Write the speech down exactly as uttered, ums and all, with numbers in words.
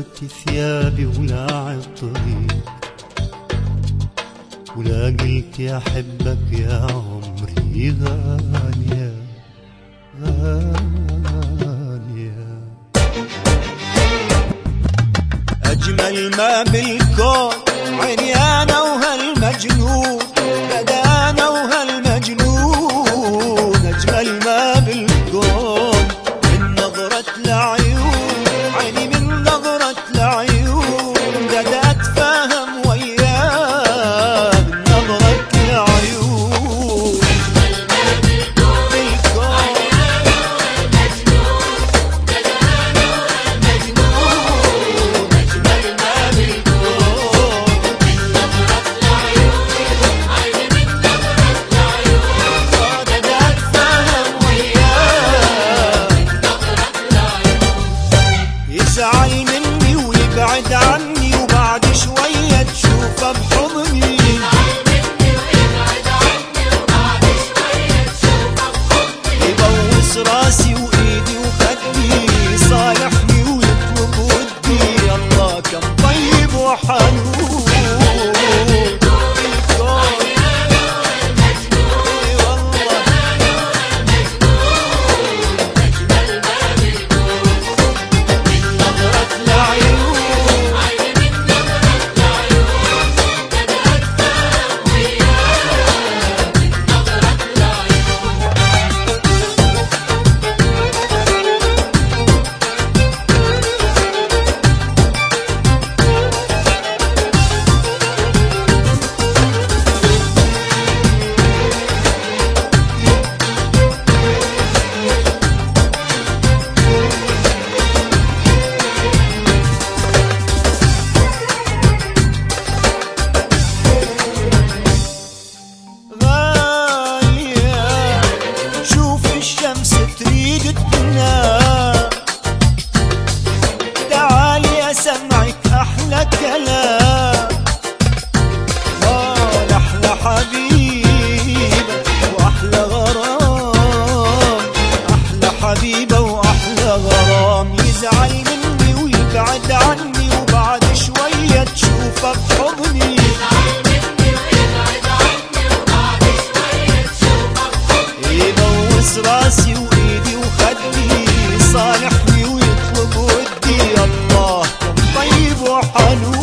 غسلت ثيابي ولا الطريق، ولا قلت يا حبك يا عمري غالية غالية. أجمل ما بالكون عيني أنا وهالمجنون، بدا أنا وهالمجنون. أجمل ما بالكون من نظرة العيون، عيني من نظرة العيون بدا أتفاهم وياه من نظرة العيون. يزعل مني ويبعد عني وبعد شوية تشوفه بحضني، يبوس راسي وايدي وخدي، صالحني ويطلب ودي. الله كم طيب وحنون. تعالي أسمعك أحلى كلام، آه أحلى حبيبة وأحلى غرام، أحلى حبيبة وأحلى غرام. يزعل مني ويبعد عني وبعد شوية تشوفه بحضني، يبوس راسي وايدي وخدي، صالحني ويطلب ودي. الله كم طيب وحنون.